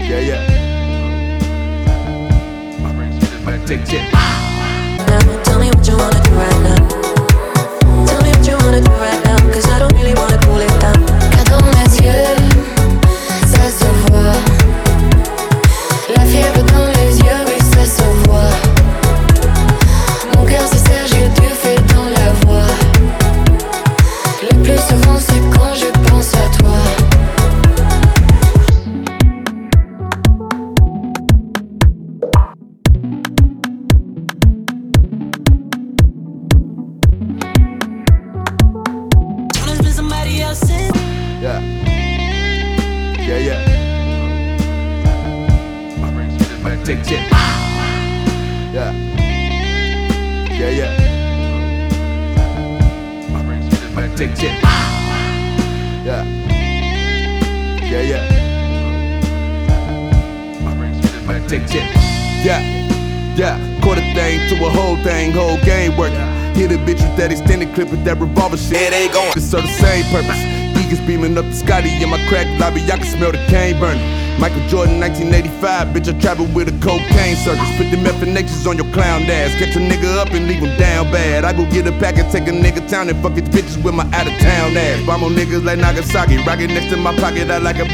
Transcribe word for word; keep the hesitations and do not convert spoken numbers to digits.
Yeah, yeah. Take it. Now, tell me what you wanna do right now. Tell me what you wanna do right now, cause I don't really wanna cool it down. Car dans mes yeux, ça se voit. La fièvre dans les yeux, oui, ça se voit. Mon cœur se serre, j'ai du feu dans la voix. Le plus souvent, c'est quand je pense à toi. Yeah. Yeah, yeah. Take it. Yeah. Yeah, yeah. Take it. Yeah. Yeah, yeah. Take it. Yeah. Yeah. Quarter thing to a whole thing, whole game working. Hit a bitch with that extended clip with that revolver shit. It ain't going. It's serve the same purpose. Eagles beaming up the Scotty in my crack lobby. I can smell the cane burning. Michael Jordan, nineteen eighty-five. Bitch, I travel with a cocaine circus. Put them F-N-X's on your clown ass. Catch a nigga up and leave him down bad. I go get a pack and take a nigga town and fuck his bitches with my out of town ass. Bomb on niggas like Nagasaki. Rocket next to my pocket, I like a